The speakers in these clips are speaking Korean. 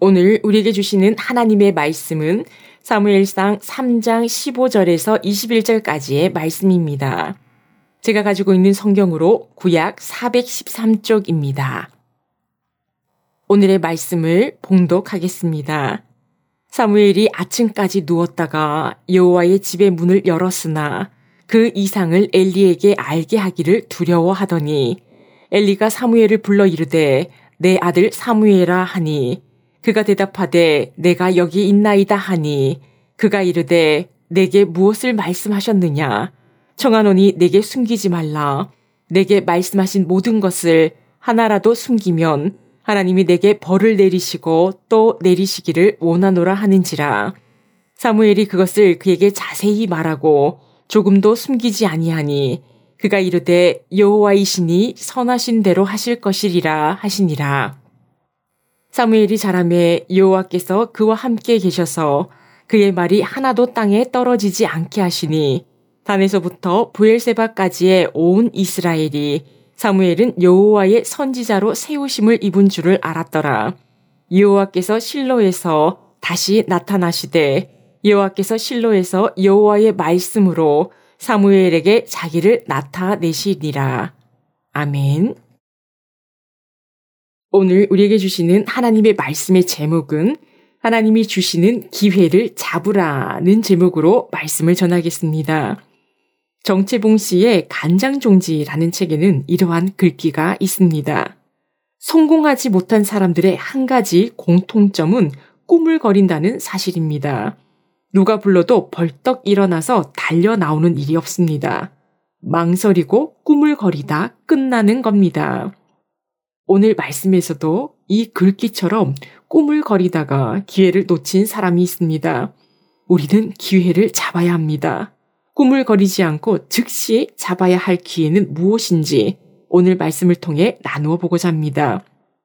오늘 우리에게 주시는 하나님의 말씀은 사무엘상 3장 15절에서 21절까지의 말씀입니다. 제가 가지고 있는 성경으로 구약 413쪽입니다. 오늘의 말씀을 봉독하겠습니다. 사무엘이 아침까지 누웠다가 여호와의 집의 문을 열었으나 그 이상을 엘리에게 알게 하기를 두려워하더니 엘리가 사무엘을 불러 이르되 내 아들 사무엘아 하니 그가 대답하되 내가 여기 있나이다 하니 그가 이르되 내게 무엇을 말씀하셨느냐 청하노니 내게 숨기지 말라 내게 말씀하신 모든 것을 하나라도 숨기면 하나님이 내게 벌을 내리시고 또 내리시기를 원하노라 하는지라. 사무엘이 그것을 그에게 자세히 말하고 조금도 숨기지 아니하니 그가 이르되 여호와이시니 선하신 대로 하실 것이리라 하시니라. 사무엘이 자라매 여호와께서 그와 함께 계셔서 그의 말이 하나도 땅에 떨어지지 않게 하시니 단에서부터 브엘세바까지의 온 이스라엘이 사무엘은 여호와의 선지자로 세우심을 입은 줄을 알았더라. 여호와께서 실로에서 다시 나타나시되 여호와께서 실로에서 여호와의 말씀으로 사무엘에게 자기를 나타내시니라. 아멘. 오늘 우리에게 주시는 하나님의 말씀의 제목은 하나님이 주시는 기회를 잡으라는 제목으로 말씀을 전하겠습니다. 정채봉 씨의 간장종지라는 책에는 이러한 글귀가 있습니다. 성공하지 못한 사람들의 한 가지 공통점은 꾸물거린다는 사실입니다. 누가 불러도 벌떡 일어나서 달려 나오는 일이 없습니다. 망설이고 꾸물거리다 끝나는 겁니다. 오늘 말씀에서도 이 글귀처럼 꾸물거리다가 기회를 놓친 사람이 있습니다. 우리는 기회를 잡아야 합니다. 꾸물거리지 않고 즉시 잡아야 할 기회는 무엇인지 오늘 말씀을 통해 나누어 보고자 합니다.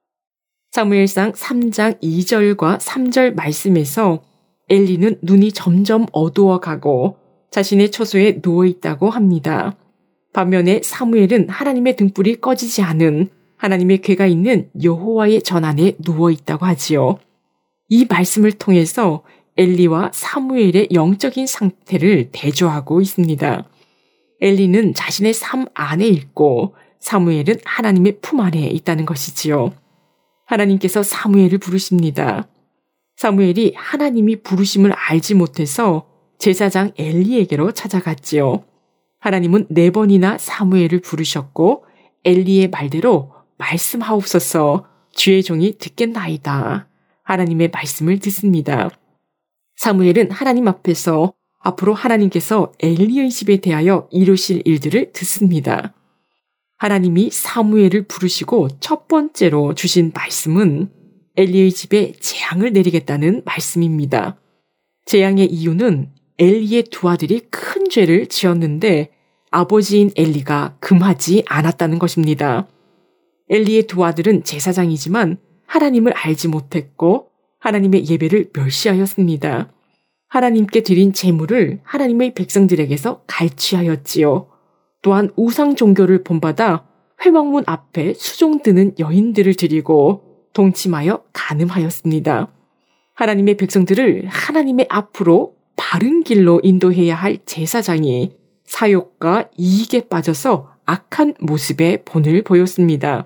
사무엘상 3장 2절과 3절 말씀에서 엘리는 눈이 점점 어두워가고 자신의 처소에 누워있다고 합니다. 반면에 사무엘은 하나님의 등불이 꺼지지 않은 하나님의 궤가 있는 여호와의 전 안에 누워있다고 하지요. 이 말씀을 통해서 엘리와 사무엘의 영적인 상태를 대조하고 있습니다. 엘리는 자신의 삶 안에 있고 사무엘은 하나님의 품 안에 있다는 것이지요. 하나님께서 사무엘을 부르십니다. 사무엘이 하나님이 부르심을 알지 못해서 제사장 엘리에게로 찾아갔지요. 하나님은 4번이나 사무엘을 부르셨고 엘리의 말대로 말씀하옵소서 주의 종이 듣겠나이다. 하나님의 말씀을 듣습니다. 사무엘은 하나님 앞에서 앞으로 하나님께서 엘리의 집에 대하여 이루실 일들을 듣습니다. 하나님이 사무엘을 부르시고 첫 번째로 주신 말씀은 엘리의 집에 재앙을 내리겠다는 말씀입니다. 재앙의 이유는 엘리의 두 아들이 큰 죄를 지었는데 아버지인 엘리가 금하지 않았다는 것입니다. 엘리의 두 아들은 제사장이지만 하나님을 알지 못했고 하나님의 예배를 멸시하였습니다. 하나님께 드린 제물을 하나님의 백성들에게서 갈취하였지요. 또한 우상 종교를 본받아 회막문 앞에 수종드는 여인들을 드리고 동침하여 간음하였습니다. 하나님의 백성들을 하나님의 앞으로 바른 길로 인도해야 할 제사장이 사욕과 이익에 빠져서 악한 모습의 본을 보였습니다.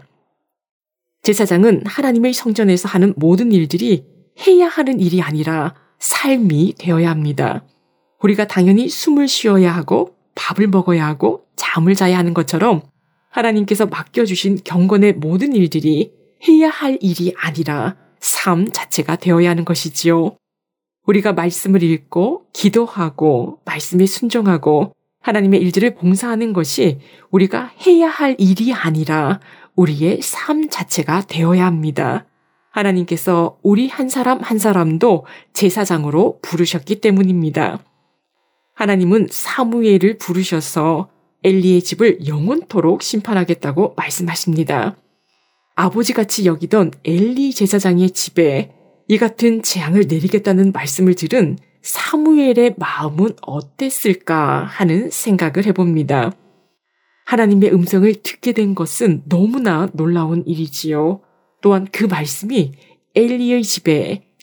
제사장은 하나님의 성전에서 하는 모든 일들이 해야 하는 일이 아니라 삶이 되어야 합니다. 우리가 당연히 숨을 쉬어야 하고 밥을 먹어야 하고 잠을 자야 하는 것처럼 하나님께서 맡겨주신 경건의 모든 일들이 해야 할 일이 아니라 삶 자체가 되어야 하는 것이지요. 우리가 말씀을 읽고 기도하고 말씀에 순종하고 하나님의 일들을 봉사하는 것이 우리가 해야 할 일이 아니라 우리의 삶 자체가 되어야 합니다. 하나님께서 우리 한 사람 한 사람도 제사장으로 부르셨기 때문입니다. 하나님은 사무엘을 부르셔서 엘리의 집을 영원토록 심판하겠다고 말씀하십니다. 아버지같이 여기던 엘리 제사장의 집에 이 같은 재앙을 내리겠다는 말씀을 들은 사무엘의 마음은 어땠을까 하는 생각을 해봅니다. 하나님의 음성을 듣게 된 것은 너무나 놀라운 일이지요. 또한 그 말씀이 엘리의 집에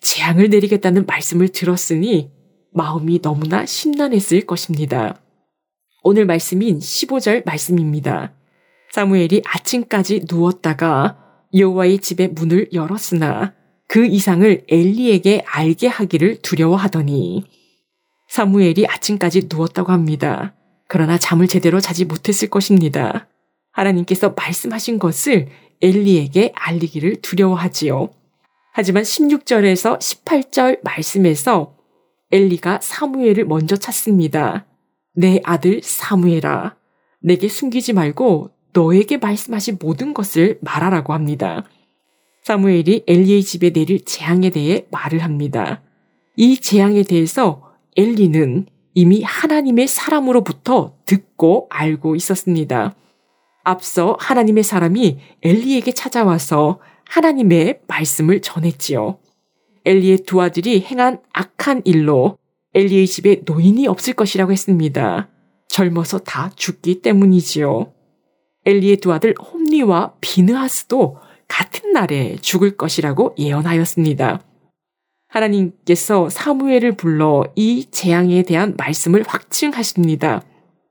재앙을 내리겠다는 말씀을 들었으니 마음이 너무나 심란했을 것입니다. 오늘 말씀인 15절 말씀입니다. 사무엘이 아침까지 누웠다가 여호와의 집의 문을 열었으나 그 이상을 엘리에게 알게 하기를 두려워하더니 사무엘이 아침까지 누웠다고 합니다. 그러나 잠을 제대로 자지 못했을 것입니다. 하나님께서 말씀하신 것을 엘리에게 알리기를 두려워하지요. 하지만 16절에서 18절 말씀에서 엘리가 사무엘을 먼저 찾습니다. 내 아들 사무엘아, 내게 숨기지 말고 너에게 말씀하신 모든 것을 말하라고 합니다. 사무엘이 엘리의 집에 내릴 재앙에 대해 말을 합니다. 이 재앙에 대해서 엘리는 이미 하나님의 사람으로부터 듣고 알고 있었습니다. 앞서 하나님의 사람이 엘리에게 찾아와서 하나님의 말씀을 전했지요. 엘리의 두 아들이 행한 악한 일로 엘리의 집에 노인이 없을 것이라고 했습니다. 젊어서 다 죽기 때문이지요. 엘리의 두 아들 홈리와 비느하스도 같은 날에 죽을 것이라고 예언하였습니다. 하나님께서 사무엘을 불러 이 재앙에 대한 말씀을 확증하십니다.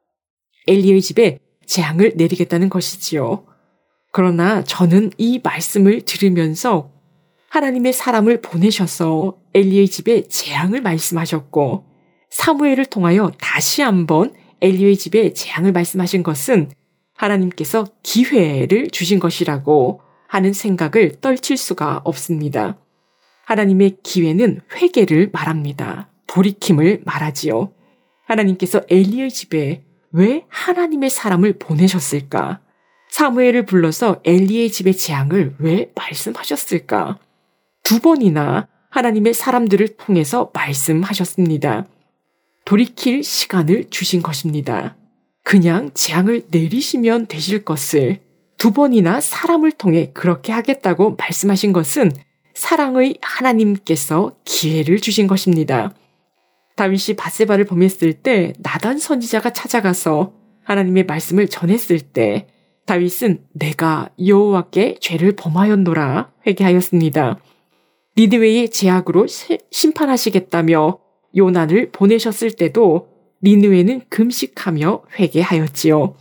엘리의 집에 재앙을 내리겠다는 것이지요. 그러나 저는 이 말씀을 들으면서 하나님의 사람을 보내셔서 엘리의 집에 재앙을 말씀하셨고 사무엘을 통하여 다시 한번 엘리의 집에 재앙을 말씀하신 것은 하나님께서 기회를 주신 것이라고 하는 생각을 떨칠 수가 없습니다. 하나님의 기회는 회개를 말합니다. 돌이킴을 말하지요. 하나님께서 엘리의 집에 왜 하나님의 사람을 보내셨을까? 사무엘을 불러서 엘리의 집의 재앙을 왜 말씀하셨을까? 두 번이나 하나님의 사람들을 통해서 말씀하셨습니다. 돌이킬 시간을 주신 것입니다. 그냥 재앙을 내리시면 되실 것을 두 번이나 사람을 통해 그렇게 하겠다고 말씀하신 것은 사랑의 하나님께서 기회를 주신 것입니다. 다윗이 밧세바를 범했을 때 나단 선지자가 찾아가서 하나님의 말씀을 전했을 때 다윗은 내가 여호와께 죄를 범하였노라 회개하였습니다. 니느웨의 제약으로 심판하시겠다며 요나를 보내셨을 때도 니느웨는 금식하며 회개하였지요.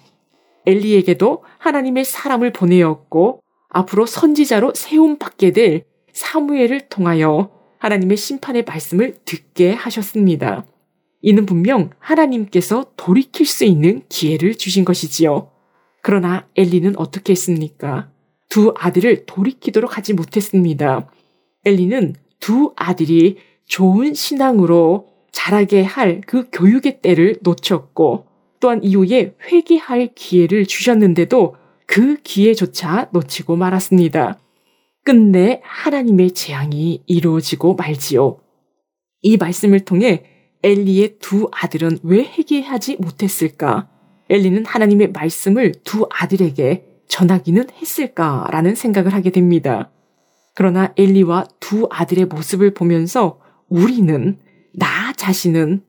엘리에게도 하나님의 사람을 보내었고 앞으로 선지자로 세움받게 될 사무엘을 통하여 하나님의 심판의 말씀을 듣게 하셨습니다. 이는 분명 하나님께서 돌이킬 수 있는 기회를 주신 것이지요. 그러나 엘리는 어떻게 했습니까? 두 아들을 돌이키도록 하지 못했습니다. 엘리는 두 아들이 좋은 신앙으로 자라게 할 그 교육의 때를 놓쳤고 또한 이후에 회개할 기회를 주셨는데도 그 기회조차 놓치고 말았습니다. 끝내 하나님의 재앙이 이루어지고 말지요. 이 말씀을 통해 엘리의 두 아들은 왜 회개하지 못했을까? 엘리는 하나님의 말씀을 두 아들에게 전하기는 했을까라는 생각을 하게 됩니다. 그러나 엘리와 두 아들의 모습을 보면서 우리는 나 자신은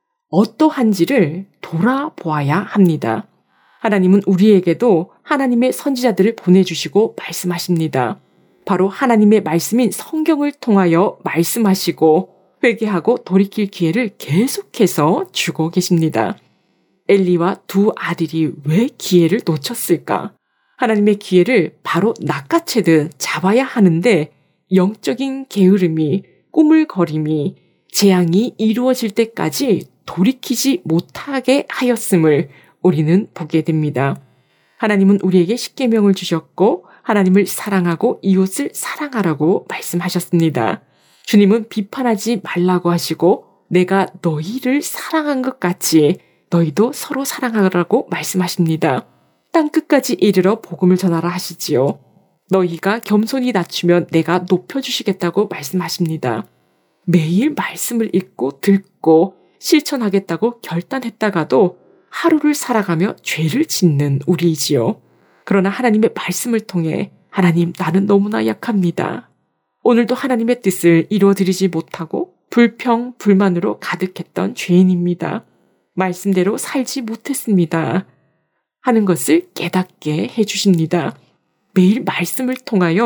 어떠한지를 돌아보아야 합니다. 하나님은 우리에게도 하나님의 선지자들을 보내주시고 말씀하십니다. 바로 하나님의 말씀인 성경을 통하여 말씀하시고 회개하고 돌이킬 기회를 계속해서 주고 계십니다. 엘리와 두 아들이 왜 기회를 놓쳤을까? 하나님의 기회를 바로 낚아채듯 잡아야 하는데 영적인 게으름이 꾸물거림이 재앙이 이루어질 때까지 돌이키지 못하게 하였음을 우리는 보게 됩니다. 하나님은 우리에게 십계명을 주셨고 하나님을 사랑하고 이웃을 사랑하라고 말씀하셨습니다. 주님은 비판하지 말라고 하시고 내가 너희를 사랑한 것 같이 너희도 서로 사랑하라고 말씀하십니다. 땅끝까지 이르러 복음을 전하라 하시지요. 너희가 겸손히 낮추면 내가 높여주시겠다고 말씀하십니다. 매일 말씀을 읽고 듣고 실천하겠다고 결단했다가도 하루를 살아가며 죄를 짓는 우리이지요. 그러나 하나님의 말씀을 통해 하나님 나는 너무나 약합니다. 오늘도 하나님의 뜻을 이루어드리지 못하고 불평, 불만으로 가득했던 죄인입니다. 말씀대로 살지 못했습니다. 하는 것을 깨닫게 해주십니다. 매일 말씀을 통하여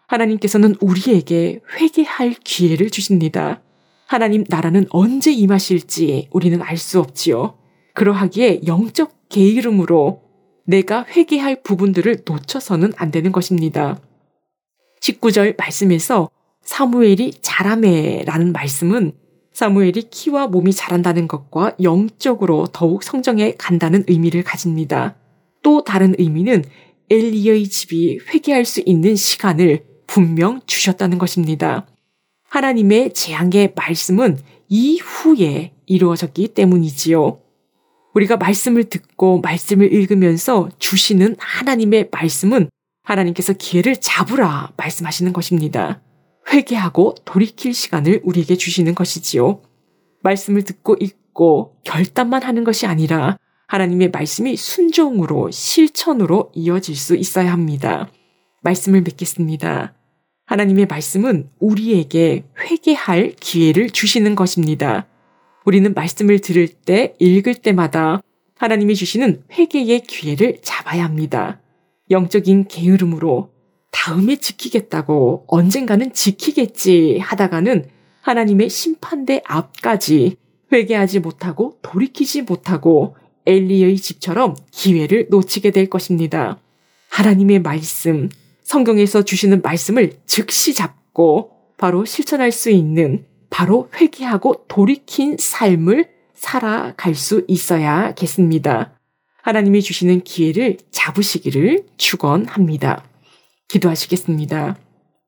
하나님께서는 우리에게 회개할 기회를 주십니다. 하나님 나라는 언제 임하실지 우리는 알 수 없지요. 그러하기에 영적 게으름으로 내가 회개할 부분들을 놓쳐서는 안 되는 것입니다. 19절 말씀에서 사무엘이 자라매라는 말씀은 사무엘이 키와 몸이 자란다는 것과 영적으로 더욱 성장해 간다는 의미를 가집니다. 또 다른 의미는 엘리의 집이 회개할 수 있는 시간을 분명 주셨다는 것입니다. 하나님의 재앙의 말씀은 이후에 이루어졌기 때문이지요. 우리가 말씀을 듣고 말씀을 읽으면서 주시는 하나님의 말씀은 하나님께서 기회를 잡으라 말씀하시는 것입니다. 회개하고 돌이킬 시간을 우리에게 주시는 것이지요. 말씀을 듣고 읽고 결단만 하는 것이 아니라 하나님의 말씀이 순종으로 실천으로 이어질 수 있어야 합니다. 말씀을 맺겠습니다. 하나님의 말씀은 우리에게 회개할 기회를 주시는 것입니다. 우리는 말씀을 들을 때, 읽을 때마다 하나님이 주시는 회개의 기회를 잡아야 합니다. 영적인 게으름으로 다음에 지키겠다고 언젠가는 지키겠지 하다가는 하나님의 심판대 앞까지 회개하지 못하고 돌이키지 못하고 엘리의 집처럼 기회를 놓치게 될 것입니다. 하나님의 말씀, 성경에서 주시는 말씀을 즉시 잡고 바로 실천할 수 있는 바로 회개하고 돌이킨 삶을 살아갈 수 있어야겠습니다. 하나님이 주시는 기회를 잡으시기를 축원합니다. 기도하시겠습니다.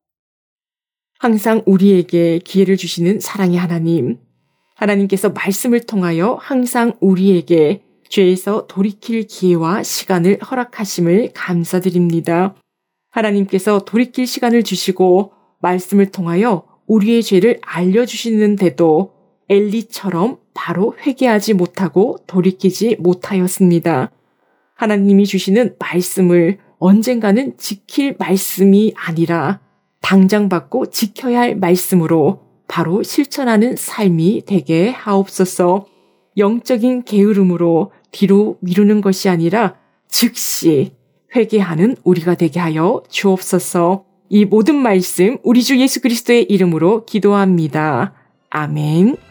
항상 우리에게 기회를 주시는 사랑의 하나님, 하나님께서 말씀을 통하여 항상 우리에게 죄에서 돌이킬 기회와 시간을 허락하심을 감사드립니다. 하나님께서 돌이킬 시간을 주시고 말씀을 통하여 우리의 죄를 알려주시는데도 엘리처럼 바로 회개하지 못하고 돌이키지 못하였습니다. 하나님이 주시는 말씀을 언젠가는 지킬 말씀이 아니라 당장 받고 지켜야 할 말씀으로 바로 실천하는 삶이 되게 하옵소서. 영적인 게으름으로 뒤로 미루는 것이 아니라 즉시 회개하는 우리가 되게 하여 주옵소서. 이 모든 말씀 우리 주 예수 그리스도의 이름으로 기도합니다. 아멘.